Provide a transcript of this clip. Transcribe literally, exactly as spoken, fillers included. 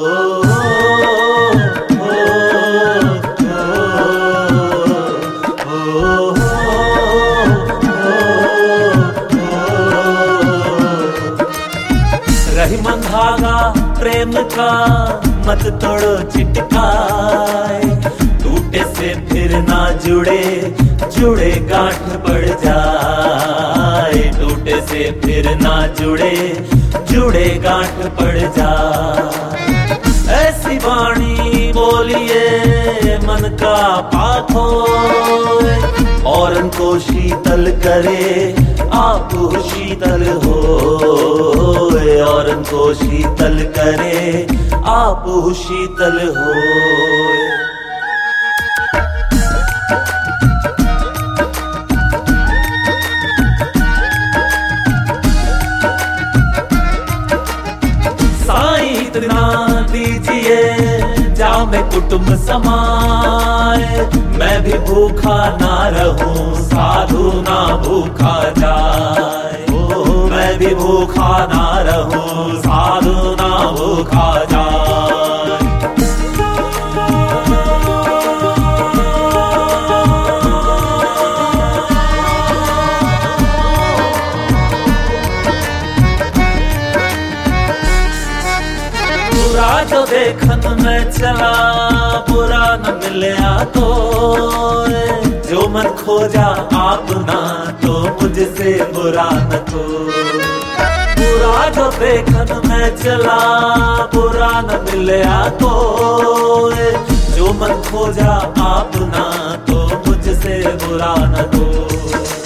रही मंधागा प्रेम का मत तोड़ो चिटकाए, टूटे से फिर ना जुड़े जुड़े गांठ पड़ जाए, टूटे से फिर ना जुड़े जुड़े गांठ पड़ जाए। ऐसी वाणी बोलिए मन का पाप होए, और उनको शीतल करे आप शीतल होए, और उनको शीतल करे आप शीतल होए। इतना दीजिए जामे कुटुंब समाए, मैं भी भूखा ना रहूं साधु ना भूखा जाए। ओ मैं भी भूखा ना रहूं साधु ना भूखा जाए। बुरा जो देखन में चला बुरा न मिलया तो, जो मन खोजा आप ना तो मुझसे बुरा न तो। बुरा जो देखन में चला बुरा न मिलया तो, जो मन खोजा आप ना तो मुझसे बुरा न तो।